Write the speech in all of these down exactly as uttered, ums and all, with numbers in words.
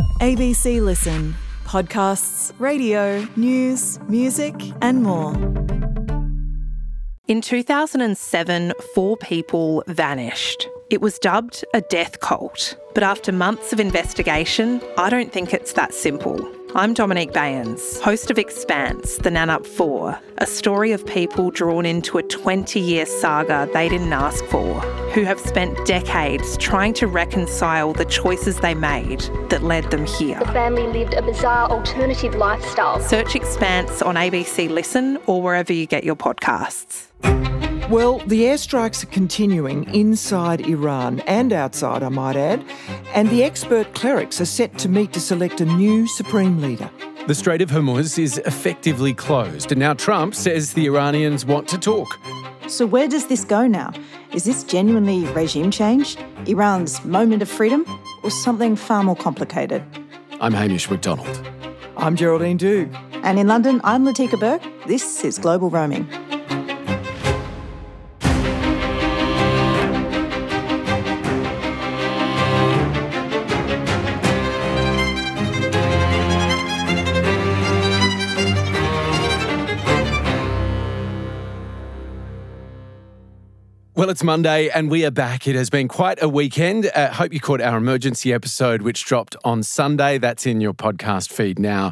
A B C Listen. Podcasts, radio, news, music and more. In two thousand seven, four people vanished. It was dubbed a death cult. But after months of investigation, I don't think it's that simple. I'm Dominique Bayens, host of Expanse, The Nannup Four, a story of people drawn into a twenty-year saga they didn't ask for, who have spent decades trying to reconcile the choices they made that led them here. The family lived a bizarre alternative lifestyle. Search Expanse on A B C Listen or wherever you get your podcasts. Well, the airstrikes are continuing inside Iran and outside, I might add, and the expert clerics are set to meet to select a new supreme leader. The Strait of Hormuz is effectively closed, and now Trump says the Iranians want to talk. So where does this go now? Is this genuinely regime change, Iran's moment of freedom, or something far more complicated? I'm Hamish McDonald. I'm Geraldine Doogue. And in London, I'm Latika Burke. This is Global Roaming. Well, it's Monday and we are back. It has been quite a weekend. I uh, hope you caught our emergency episode, which dropped on Sunday. That's in your podcast feed now.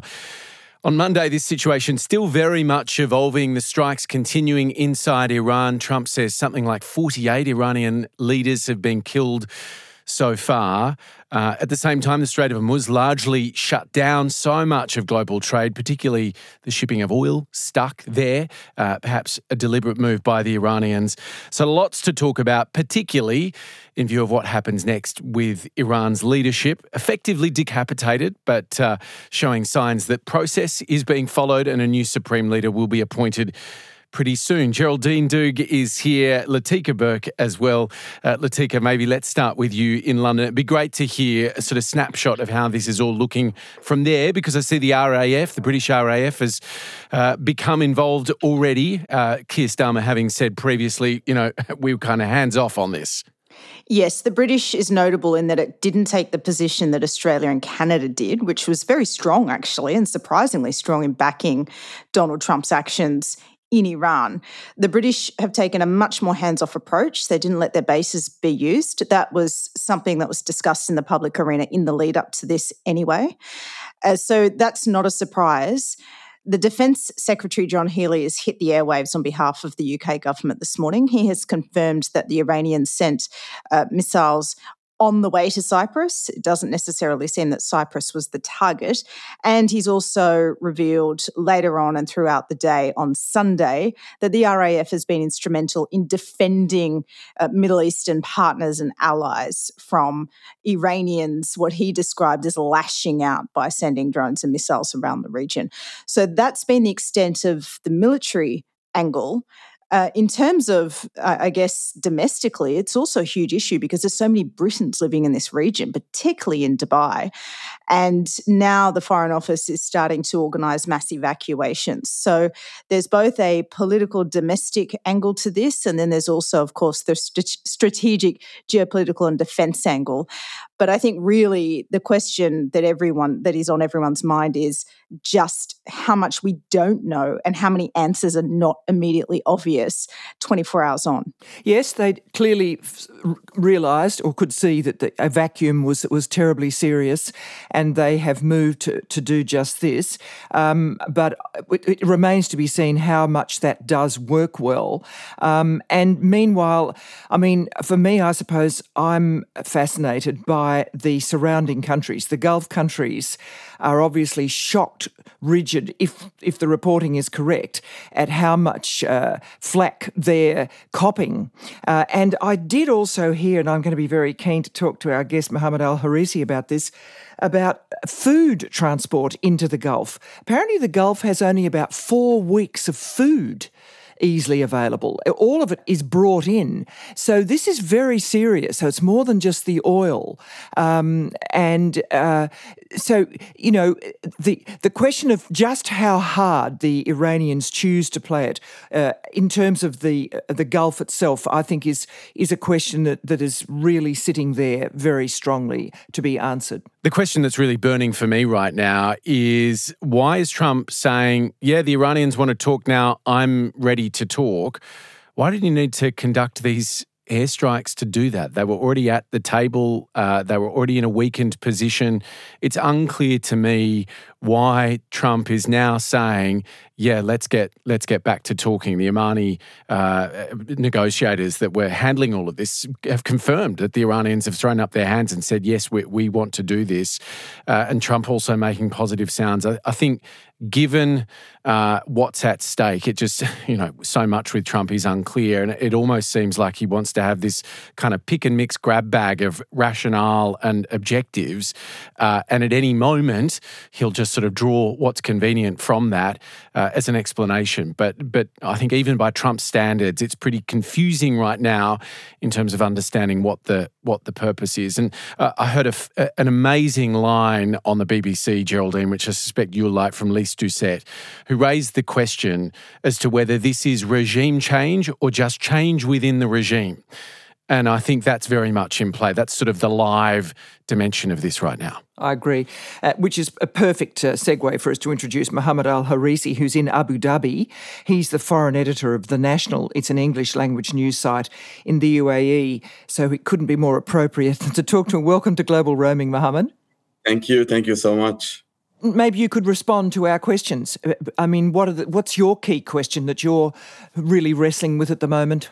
On Monday, this situation still very much evolving. The strikes continuing inside Iran. Trump says something like forty-eight Iranian leaders have been killed so far. Uh, at the same time, the Strait of Hormuz largely shut down so much of global trade, particularly the shipping of oil stuck there, uh, perhaps a deliberate move by the Iranians. So lots to talk about, particularly in view of what happens next with Iran's leadership, effectively decapitated, but uh, showing signs that process is being followed and a new supreme leader will be appointed pretty soon. Geraldine Doogue is here, Latika Burke as well. Uh, Latika, maybe let's start with you in London. It'd be great to hear a sort of snapshot of how this is all looking from there, because I see the R A F, the British R A F, has uh, become involved already. Uh, Keir Starmer having said previously, you know, we were kind of hands off on this. Yes, the British is notable in that it didn't take the position that Australia and Canada did, which was very strong actually, and surprisingly strong in backing Donald Trump's actions in Iran. The British have taken a much more hands-off approach. They didn't let their bases be used. That was something that was discussed in the public arena in the lead up to this anyway. Uh, so that's not a surprise. The Defence Secretary, John Healey, has hit the airwaves on behalf of the U K government this morning. He has confirmed that the Iranians sent uh, missiles on the way to Cyprus. It doesn't necessarily seem that Cyprus was the target. And he's also revealed later on and throughout the day on Sunday that the R A F has been instrumental in defending uh, Middle Eastern partners and allies from Iranians, what he described as lashing out by sending drones and missiles around the region. So that's been the extent of the military angle. Uh, in terms of, uh, I guess, domestically, it's also a huge issue because there's so many Britons living in this region, particularly in Dubai. And now the Foreign Office is starting to organise mass evacuations. So there's both a political domestic angle to this, and then there's also, of course, the st- strategic, geopolitical and defence angle. But I think really the question that everyone that is on everyone's mind is just how much we don't know and how many answers are not immediately obvious twenty-four hours on. Yes, they clearly f- realised or could see that the, a vacuum was was terribly serious, and they have moved to, to do just this. Um, but it, it remains to be seen how much that does work well. Um, and meanwhile, I mean, for me, I suppose I'm fascinated by the surrounding countries. The Gulf countries are obviously shocked, rigid, if if the reporting is correct, at how much uh, flack they're copping. Uh, and I did also hear, and I'm going to be very keen to talk to our guest Mohammed Al-Harisi about this, about food transport into the Gulf. Apparently the Gulf has only about four weeks of food easily available. All of it is brought in. So this is very serious. So it's more than just the oil. Um, and uh, so, you know, the the question of just how hard the Iranians choose to play it uh, in terms of the the Gulf itself, I think is is a question that, that is really sitting there very strongly to be answered. The question that's really burning for me right now is, why is Trump saying, yeah, the Iranians want to talk now, I'm ready to talk? Why did you need to conduct these airstrikes to do that? They were already at the table. Uh, they were already in a weakened position. It's unclear to me why Trump is now saying, yeah, let's get let's get back to talking. The Omani uh, negotiators that were handling all of this have confirmed that the Iranians have thrown up their hands and said, yes, we, we want to do this. Uh, and Trump also making positive sounds. I, I think given uh, what's at stake, it just, you know, so much with Trump is unclear. And it almost seems like he wants to have this kind of pick and mix grab bag of rationale and objectives. Uh, and at any moment, he'll just sort of draw what's convenient from that uh, as an explanation. But but I think even by Trump's standards, it's pretty confusing right now in terms of understanding what the what the purpose is. And uh, I heard a, a, an amazing line on the B B C, Geraldine, which I suspect you'll like, from Lise Doucette, who raised the question as to whether this is regime change or just change within the regime. And I think that's very much in play. That's sort of the live dimension of this right now. I agree, uh, which is a perfect uh, segue for us to introduce Mohammed Al-Harisi, who's in Abu Dhabi. He's the foreign editor of The National. It's an English language news site in the U A E, so it couldn't be more appropriate than to talk to him. Welcome to Global Roaming, Mohammed. Thank you. Thank you so much. Maybe you could respond to our questions. I mean, what are the, what's your key question that you're really wrestling with at the moment?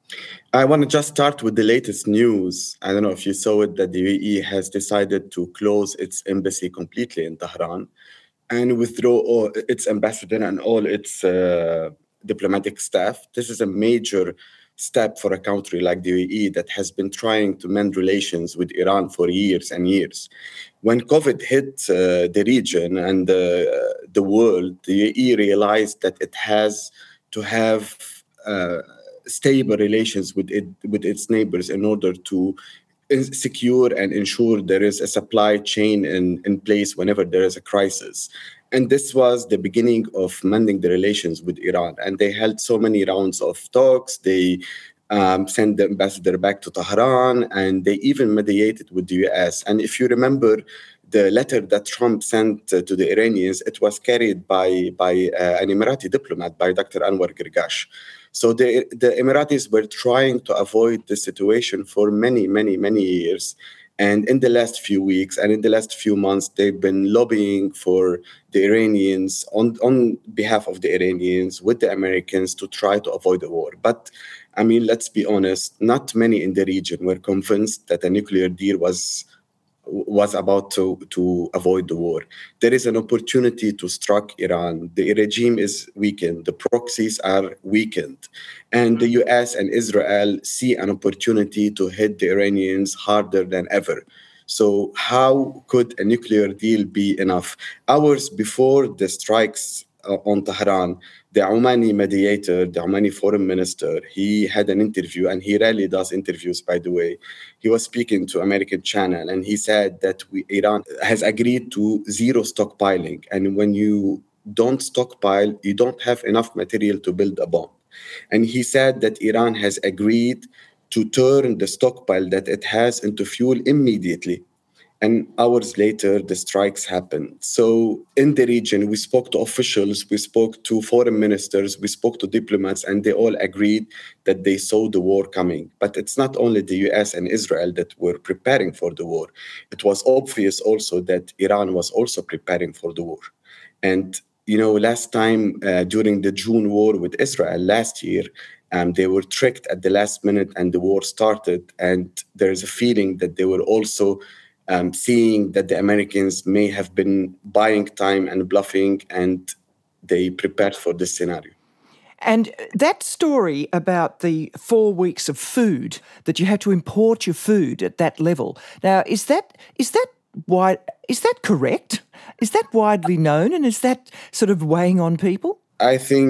I want to just start with the latest news. I don't know if you saw it, that the U A E has decided to close its embassy completely in Tehran and withdraw all its ambassador and all its uh, diplomatic staff. This is a major step for a country like the U A E that has been trying to mend relations with Iran for years and years. When COVID hit uh, the region and uh, the world, the U A E realized that it has to have uh, stable relations with it, with its neighbors in order to secure and ensure there is a supply chain in, in place whenever there is a crisis. And this was the beginning of mending the relations with Iran. And they held so many rounds of talks. They um, sent the ambassador back to Tehran, and they even mediated with the U S. And if you remember the letter that Trump sent uh, to the Iranians, it was carried by, by uh, an Emirati diplomat, by Doctor Anwar Girgash. So the, the Emiratis were trying to avoid this situation for many, many, many years. And in the last few weeks and in the last few months, they've been lobbying for the Iranians, on, on behalf of the Iranians, with the Americans, to try to avoid a war. But, I mean, let's be honest, not many in the region were convinced that a nuclear deal was was about to, to avoid the war. There is an opportunity to strike Iran. The regime is weakened. The proxies are weakened. And the U S and Israel see an opportunity to hit the Iranians harder than ever. So how could a nuclear deal be enough? Hours before the strikes uh, on Tehran, the Omani mediator, the Omani foreign minister, he had an interview, and he rarely does interviews, by the way. He was speaking to American channel, and he said that we, Iran has agreed to zero stockpiling. And when you don't stockpile, you don't have enough material to build a bomb. And he said that Iran has agreed to turn the stockpile that it has into fuel immediately. And hours later, the strikes happened. So in the region, we spoke to officials, we spoke to foreign ministers, we spoke to diplomats, and they all agreed that they saw the war coming. But it's not only the U S and Israel that were preparing for the war. It was obvious also that Iran was also preparing for the war. And, you know, last time uh, during the June war with Israel last year, um, they were tricked at the last minute and the war started. And there's a feeling that they were also Um, seeing that the Americans may have been buying time and bluffing, and they prepared for this scenario. And that story about the four weeks of food, that you have to import your food at that level. Now, is that is that wide, is that correct? Is that widely known, and is that sort of weighing on people? I think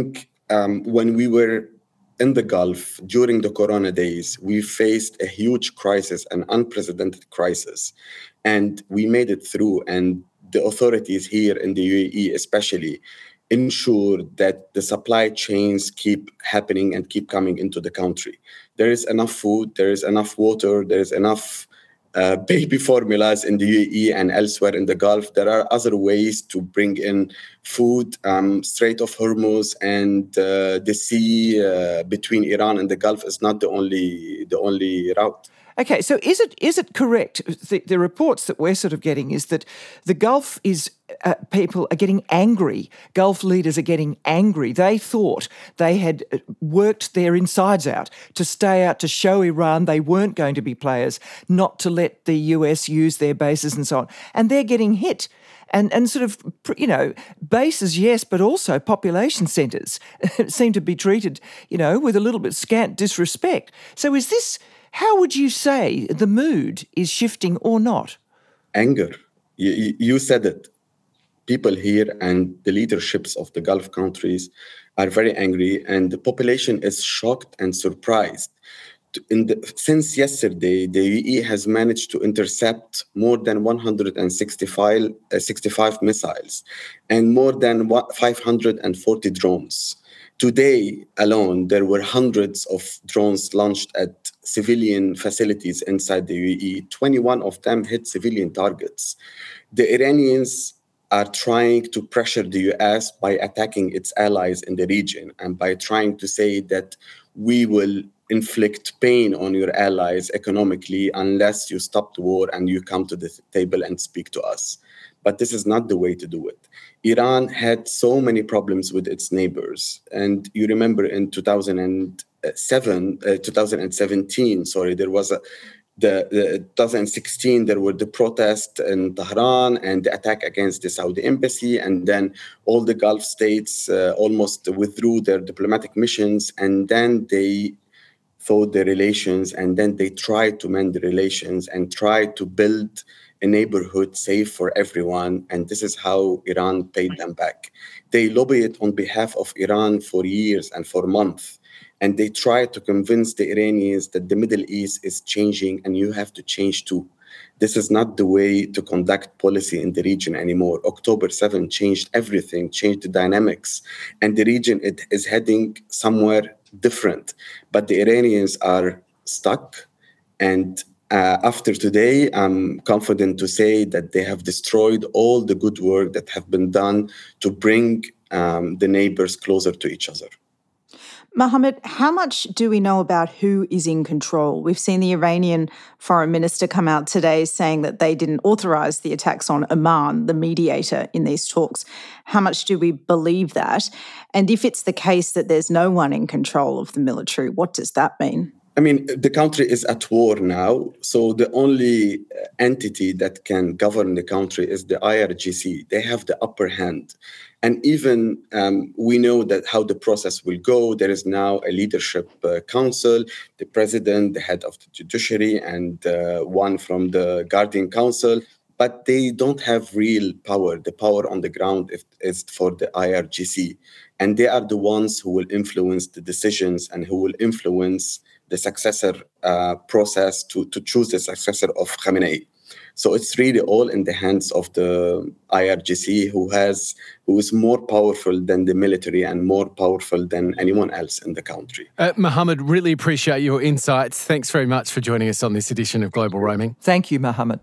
um, when we were in the Gulf during the Corona days, we faced a huge crisis, an unprecedented crisis, and we made it through. And the authorities here in the U A E especially ensure that the supply chains keep happening and keep coming into the country. There is enough food, there is enough water, there is enough uh, baby formulas in the U A E and elsewhere in the Gulf. There are other ways to bring in food. Um, Strait of Hormuz and uh, the sea uh, between Iran and the Gulf is not the only the only route. Okay, so is it is it correct? The, the reports that we're sort of getting is that the Gulf is uh, people are getting angry. Gulf leaders are getting angry. They thought they had worked their insides out to stay out to show Iran they weren't going to be players, not to let the U S use their bases and so on. And they're getting hit. And and sort of, you know, bases, yes, but also population centres seem to be treated, you know, with a little bit scant disrespect. So is this... How would you say the mood is shifting or not? Anger. You, you said it. People here and the leaderships of the Gulf countries are very angry, and the population is shocked and surprised. In the, since yesterday, the U A E has managed to intercept more than one hundred sixty-five, uh, sixty-five missiles and more than five hundred forty drones. Today alone, there were hundreds of drones launched at civilian facilities inside the U A E. twenty-one of them hit civilian targets. The Iranians are trying to pressure the U S by attacking its allies in the region and by trying to say that we will inflict pain on your allies economically unless you stop the war and you come to the table and speak to us. But this is not the way to do it. Iran had so many problems with its neighbors. And you remember in two thousand seven, uh, twenty seventeen, sorry, there was a, the, the twenty sixteen, there were the protests in Tehran and the attack against the Saudi embassy. And then all the Gulf states uh, almost withdrew their diplomatic missions. And then they thought the relations, and then they tried to mend the relations and tried to build a neighborhood safe for everyone, and this is how Iran paid them back. They lobbied on behalf of Iran for years and for months, and they tried to convince the Iranians that the Middle East is changing and you have to change too. This is not the way to conduct policy in the region anymore. October seventh changed everything, changed the dynamics, and the region it is heading somewhere different. But the Iranians are stuck, and Uh, after today, I'm confident to say that they have destroyed all the good work that have been done to bring um, the neighbors closer to each other. Mohammed, how much do we know about who is in control? We've seen the Iranian foreign minister come out today saying that they didn't authorize the attacks on Oman, the mediator in these talks. How much do we believe that? And if it's the case that there's no one in control of the military, what does that mean? I mean, the country is at war now, so the only entity that can govern the country is the I R G C. They have the upper hand. And even um, we know that how the process will go. There is now a leadership uh, council, the president, the head of the judiciary, and uh, one from the Guardian Council. But they don't have real power. The power on the ground is for the I R G C. And they are the ones who will influence the decisions and who will influence the successor uh, process to, to choose the successor of Khamenei. So it's really all in the hands of the I R G C, who has who is more powerful than the military and more powerful than anyone else in the country. Uh, Mohammed, really appreciate your insights. Thanks very much for joining us on this edition of Global Roaming. Thank you, Mohammed.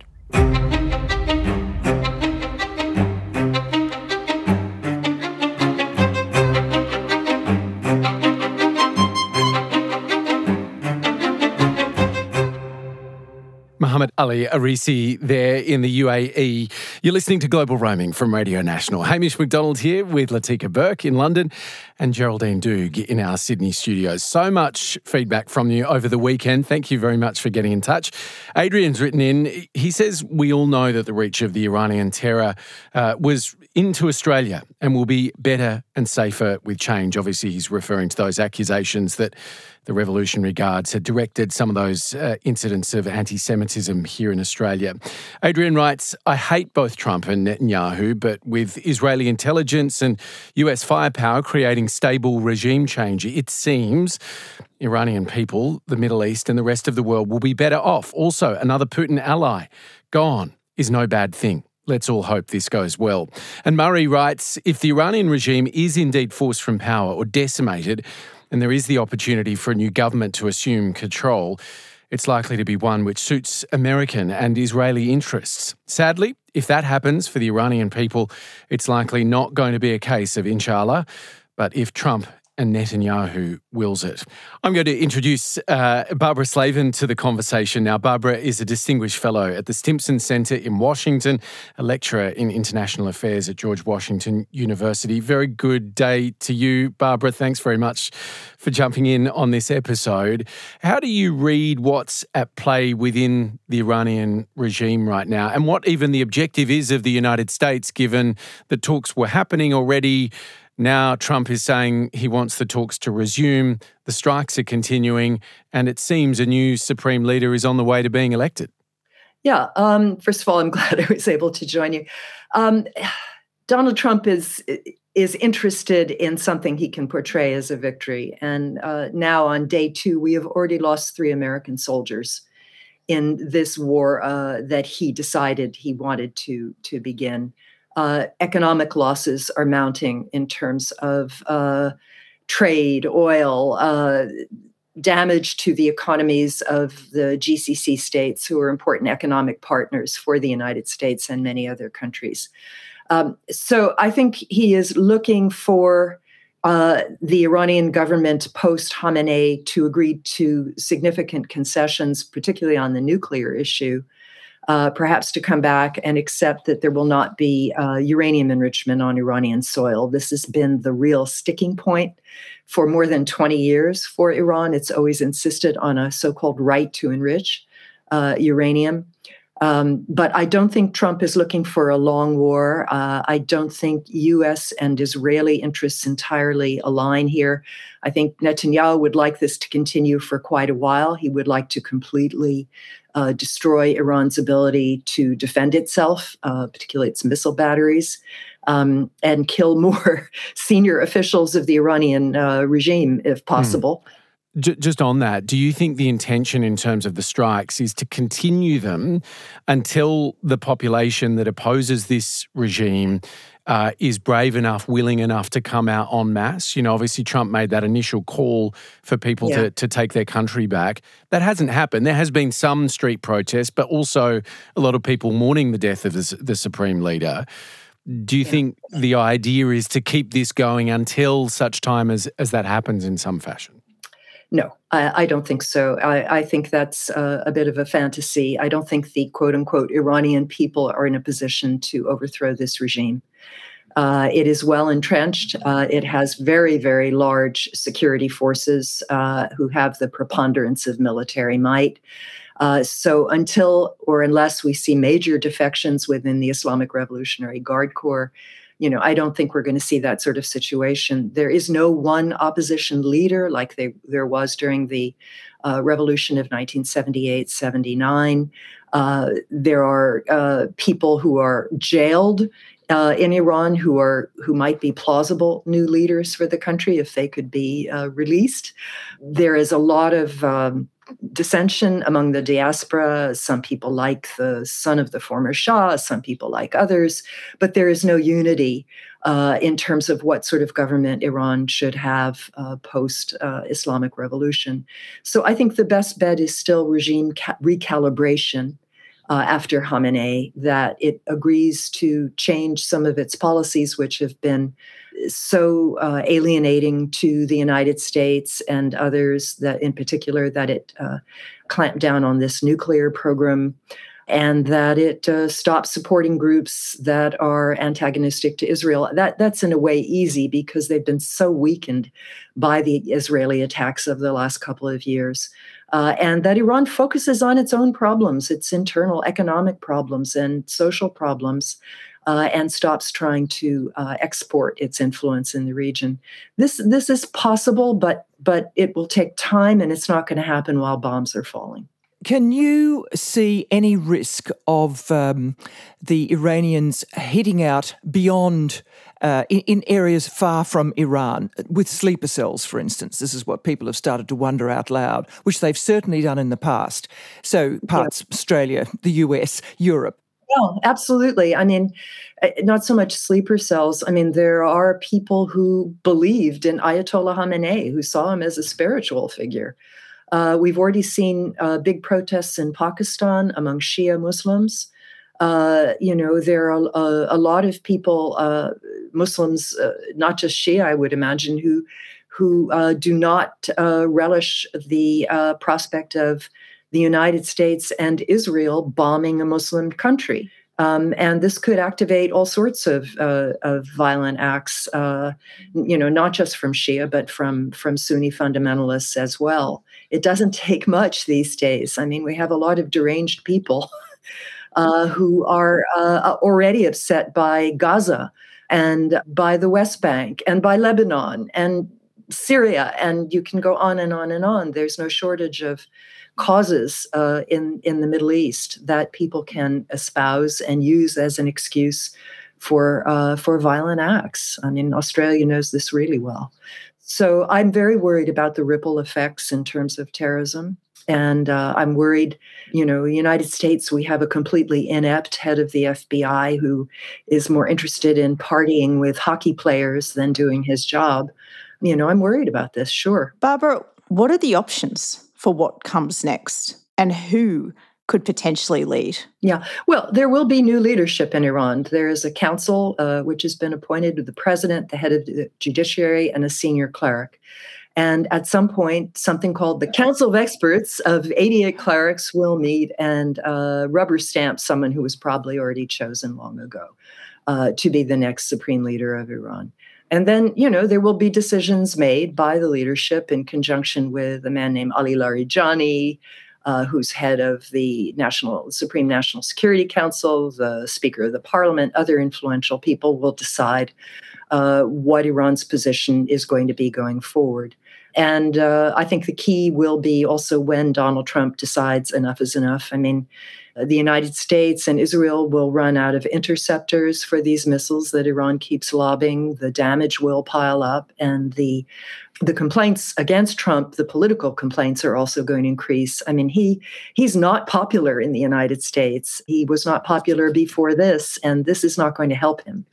Mohammed Ali Arisi there in the U A E. You're listening to Global Roaming from Radio National. Hamish McDonald here with Latika Burke in London and Geraldine Doog in our Sydney studios. So much feedback from you over the weekend. Thank you very much for getting in touch. Adrian's written in. He says we all know that the reach of the Iranian terror uh, was into Australia and will be better and safer with change. Obviously, he's referring to those accusations that the Revolutionary Guards had directed some of those uh, incidents of anti-Semitism here in Australia. Adrian writes, I hate both Trump and Netanyahu, but with Israeli intelligence and U S firepower creating stable regime change, it seems Iranian people, the Middle East and the rest of the world will be better off. Also, another Putin ally gone is no bad thing. Let's all hope this goes well. And Murray writes, if the Iranian regime is indeed forced from power or decimated, and there is the opportunity for a new government to assume control, it's likely to be one which suits American and Israeli interests. Sadly, if that happens for the Iranian people, it's likely not going to be a case of inshallah, but if Trump and Netanyahu wills it. I'm going to introduce uh, Barbara Slavin to the conversation now. Barbara is a Distinguished Fellow at the Stimson Center in Washington, a lecturer in international affairs at George Washington University. Very good day to you, Barbara. Thanks very much for jumping in on this episode. How do you read what's at play within the Iranian regime right now, and what even the objective is of the United States, given that talks were happening already? Now Trump is saying he wants the talks to resume, the strikes are continuing, and it seems a new supreme leader is on the way to being elected. Yeah, um, first of all, I'm glad I was able to join you. Um, Donald Trump is is interested in something he can portray as a victory. And uh, now on day two, we have already lost three American soldiers in this war uh, that he decided he wanted to, to begin. Uh, economic losses are mounting in terms of uh, trade, oil, uh, damage to the economies of the G C C states, who are important economic partners for the United States and many other countries. Um, so I think he is looking for uh, the Iranian government post-Khamenei to agree to significant concessions, particularly on the nuclear issue. Uh, perhaps to come back and accept that there will not be uh, uranium enrichment on Iranian soil. This has been the real sticking point for more than twenty years for Iran. It's always insisted on a so-called right to enrich uh, uranium. Um, but I don't think Trump is looking for a long war. Uh, I don't think U S and Israeli interests entirely align here. I think Netanyahu would like this to continue for quite a while. He would like to completely uh, destroy Iran's ability to defend itself, uh, particularly its missile batteries, um, and kill more senior officials of the Iranian uh, regime, if possible. Mm. Just on that, do you think the intention in terms of the strikes is to continue them until the population that opposes this regime uh, is brave enough, willing enough to come out en masse? You know, obviously Trump made that initial call for people yeah. to, to take their country back. That hasn't happened. There has been some street protests, but also a lot of people mourning the death of the, the Supreme Leader. Do you yeah. think the idea is to keep this going until such time as, as that happens in some fashion? No, I, I don't think so. I, I think that's uh, a bit of a fantasy. I don't think the quote-unquote Iranian people are in a position to overthrow this regime. Uh, it is well entrenched. Uh, it has very, very large security forces uh, who have the preponderance of military might. Uh, so until or unless we see major defections within the Islamic Revolutionary Guard Corps, you know, I don't think we're going to see that sort of situation. There is no one opposition leader like they, there was during the uh, revolution of nineteen seventy-eight seventy-nine. Uh, there are uh, people who are jailed uh, in Iran who are who might be plausible new leaders for the country if they could be uh, released. There is a lot of um, dissension among the diaspora. Some people like the son of the former Shah, some people like others, but there is no unity uh, in terms of what sort of government Iran should have uh, post-Islamic uh, revolution. So I think the best bet is still regime ca- recalibration uh, after Khamenei, that it agrees to change some of its policies, which have been so uh, alienating to the United States and others, that in particular that it uh, clamped down on this nuclear program. and that it uh, stops supporting groups that are antagonistic to Israel. That that's in a way easy because they've been so weakened by the Israeli attacks of the last couple of years. Uh, and that Iran focuses on its own problems, its internal economic problems and social problems, uh, and stops trying to uh, export its influence in the region. This this is possible, but but it will take time, and it's not going to happen while bombs are falling. Can you see any risk of um, the Iranians heading out beyond, uh, in, in areas far from Iran, with sleeper cells, for instance? This is what people have started to wonder out loud, which they've certainly done in the past. So parts of Australia, the U S, Europe. Well, absolutely. I mean, not so much sleeper cells. I mean, there are people who believed in Ayatollah Khamenei, who saw him as a spiritual figure. Uh, we've already seen uh, big protests in Pakistan among Shia Muslims. Uh, you know, there are a, a lot of people, uh, Muslims, uh, not just Shia, I would imagine, who who uh, do not uh, relish the uh, prospect of the United States and Israel bombing a Muslim country. Um, and this could activate all sorts of, uh, of violent acts, uh, you know, not just from Shia, but from, from Sunni fundamentalists as well. It doesn't take much these days. I mean, we have a lot of deranged people uh, who are uh, already upset by Gaza and by the West Bank and by Lebanon and Syria. And you can go on and on and on. There's no shortage of causes uh, in, in the Middle East that people can espouse and use as an excuse for uh, for violent acts. I mean, Australia knows this really well. So I'm very worried about the ripple effects in terms of terrorism. And uh, I'm worried, you know, the United States, we have a completely inept head of the F B I who is more interested in partying with hockey players than doing his job. You know, I'm worried about this, sure. Barbara, what are the options for what comes next, and who could potentially lead? Yeah, well, there will be new leadership in Iran. There is a council uh, which has been appointed with the president, the head of the judiciary, and a senior cleric. And at some point, something called the Council of Experts of eighty-eight clerics will meet and uh, rubber stamp someone who was probably already chosen long ago uh, to be the next supreme leader of Iran. And then, you know, there will be decisions made by the leadership in conjunction with a man named Ali Larijani, uh, who's head of the National Supreme National Security Council, the Speaker of the Parliament. Other influential people will decide uh, what Iran's position is going to be going forward. And uh, I think the key will be also when Donald Trump decides enough is enough. I mean, the United States and Israel will run out of interceptors for these missiles that Iran keeps lobbing. The damage will pile up, and the the complaints against Trump, the political complaints, are also going to increase. I mean, he he's not popular in the United States. He was not popular before this, and this is not going to help him.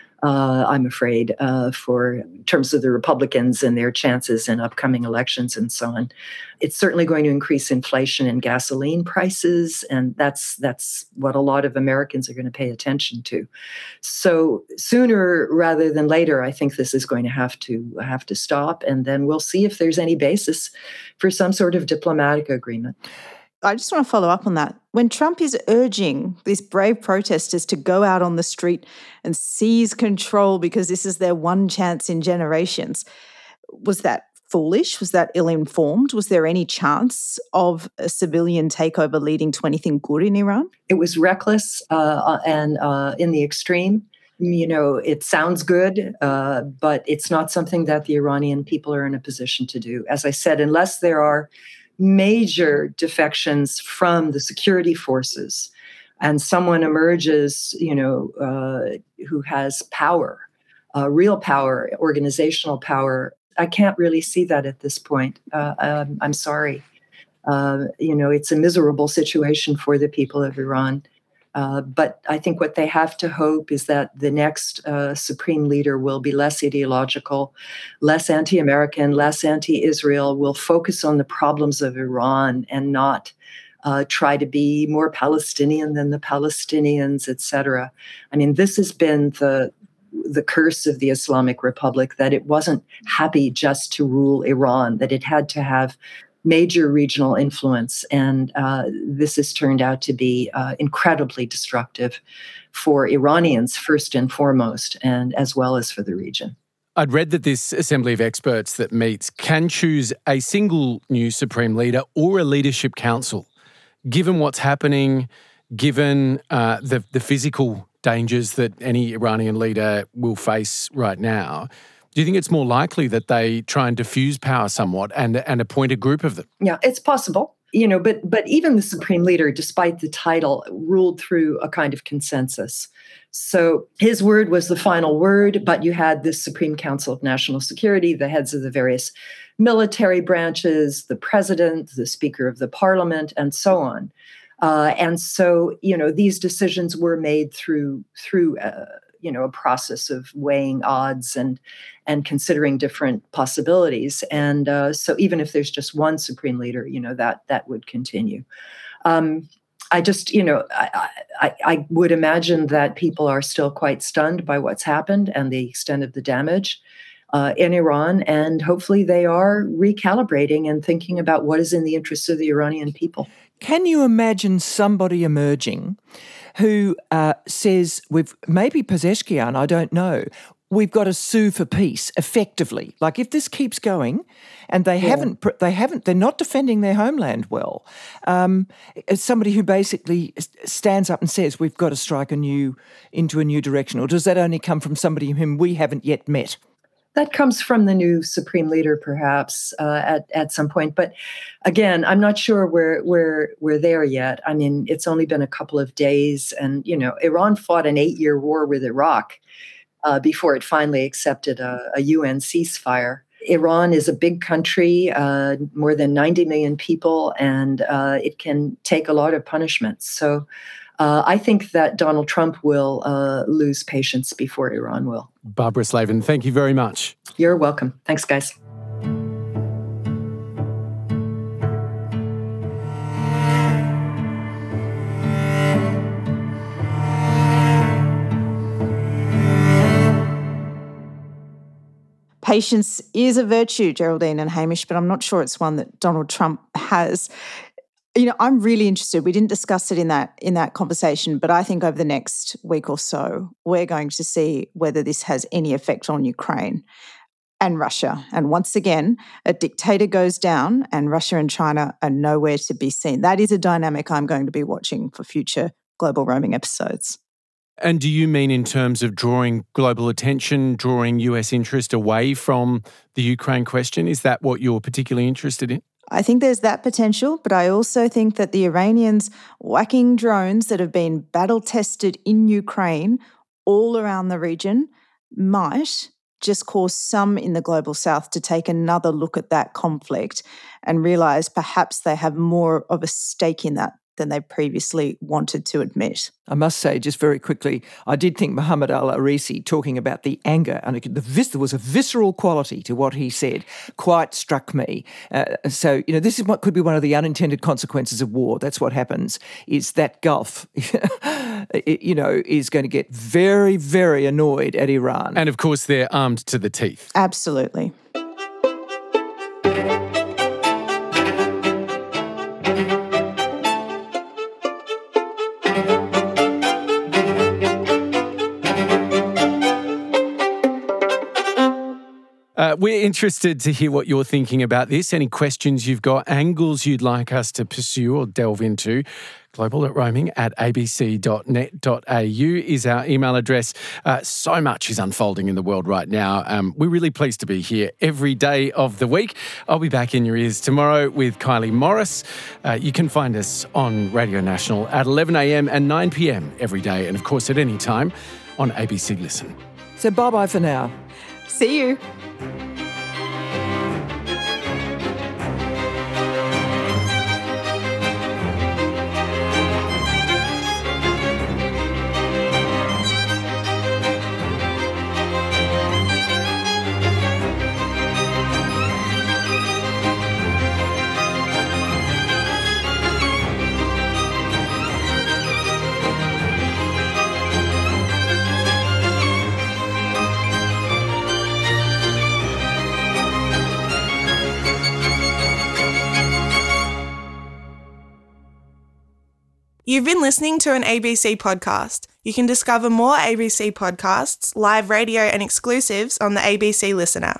Uh, I'm afraid, uh, for in terms of the Republicans and their chances in upcoming elections and so on. It's certainly going to increase inflation and gasoline prices, and that's that's what a lot of Americans are going to pay attention to. So sooner rather than later, I think this is going to have to have to stop, and then we'll see if there's any basis for some sort of diplomatic agreement. I just want to follow up on that. When Trump is urging these brave protesters to go out on the street and seize control because this is their one chance in generations, was that foolish? Was that ill-informed? Was there any chance of a civilian takeover leading to anything good in Iran? It was reckless uh, and uh, in the extreme. You know, it sounds good, uh, but it's not something that the Iranian people are in a position to do. As I said, unless there are major defections from the security forces and someone emerges, you know, uh, who has power, uh, real power, organizational power, I can't really see that at this point. Uh, um, I'm sorry. Uh, you know, it's a miserable situation for the people of Iran. Uh, but I think what they have to hope is that the next uh, supreme leader will be less ideological, less anti-American, less anti-Israel, will focus on the problems of Iran and not uh, try to be more Palestinian than the Palestinians, et cetera. I mean, this has been the the curse of the Islamic Republic, that it wasn't happy just to rule Iran, that it had to have major regional influence. And uh, this has turned out to be uh, incredibly destructive for Iranians, first and foremost, and as well as for the region. I'd read that this assembly of experts that meets can choose a single new supreme leader or a leadership council. Given what's happening, given uh, the, the physical dangers that any Iranian leader will face right now, do you think it's more likely that they try and diffuse power somewhat and, and appoint a group of them? Yeah, it's possible. You know, but but even the supreme leader, despite the title, ruled through a kind of consensus. So his word was the final word, but you had this Supreme Council of National Security, the heads of the various military branches, the president, the speaker of the parliament, and so on. Uh, and so, you know, these decisions were made through through uh, you know a process of weighing odds and and considering different possibilities. And uh, so, even if there's just one supreme leader, you know that that would continue. Um, I just, you know, I, I, I would imagine that people are still quite stunned by what's happened and the extent of the damage uh, in Iran, and hopefully they are recalibrating and thinking about what is in the interests of the Iranian people. Can you imagine somebody emerging who uh, says, we've maybe Pezeshkian, I don't know, we've got to sue for peace effectively. Like if this keeps going and they yeah. haven't, they haven't, they're not defending their homeland well. Um, as somebody who basically stands up and says, we've got to strike a new, into a new direction, or does that only come from somebody whom we haven't yet met? That comes from the new supreme leader, perhaps, uh, at at some point. But again, I'm not sure we're we're we're there yet. I mean, it's only been a couple of days, and you know, Iran fought an eight-year war with Iraq uh, before it finally accepted a, a U N ceasefire. Iran is a big country, uh, more than ninety million people, and uh, it can take a lot of punishments. So. Uh, I think that Donald Trump will uh, lose patience before Iran will. Barbara Slavin, thank you very much. You're welcome. Thanks, guys. Patience is a virtue, Geraldine and Hamish, but I'm not sure it's one that Donald Trump has. You know, I'm really interested. We didn't discuss it in that in that conversation, but I think over the next week or so, we're going to see whether this has any effect on Ukraine and Russia. And once again, a dictator goes down and Russia and China are nowhere to be seen. That is a dynamic I'm going to be watching for future Global Roaming episodes. And do you mean in terms of drawing global attention, drawing U S interest away from the Ukraine question? Is that what you're particularly interested in? I think there's that potential, but I also think that the Iranians whacking drones that have been battle tested in Ukraine all around the region might just cause some in the global south to take another look at that conflict and realise perhaps they have more of a stake in that than they previously wanted to admit. I must say, just very quickly, I did think Mohammed al-Arisi talking about the anger, and the vis- there was a visceral quality to what he said, quite struck me. Uh, so, you know, this is what could be one of the unintended consequences of war. That's what happens, is that Gulf, it, you know, is going to get very, very annoyed at Iran. And, of course, they're armed to the teeth. Absolutely. Uh, we're interested to hear what you're thinking about this. Any questions you've got, angles you'd like us to pursue or delve into. Global at roaming at a b c dot net dot a u is our email address. Uh, so much is unfolding in the world right now. Um, we're really pleased to be here every day of the week. I'll be back in your ears tomorrow with Kylie Morris. Uh, you can find us on Radio National at eleven a m and nine p m every day, and of course at any time on A B C Listen. So bye-bye for now. See you. You've been listening to an A B C podcast. You can discover more A B C podcasts, live radio and exclusives on the A B C Listen app.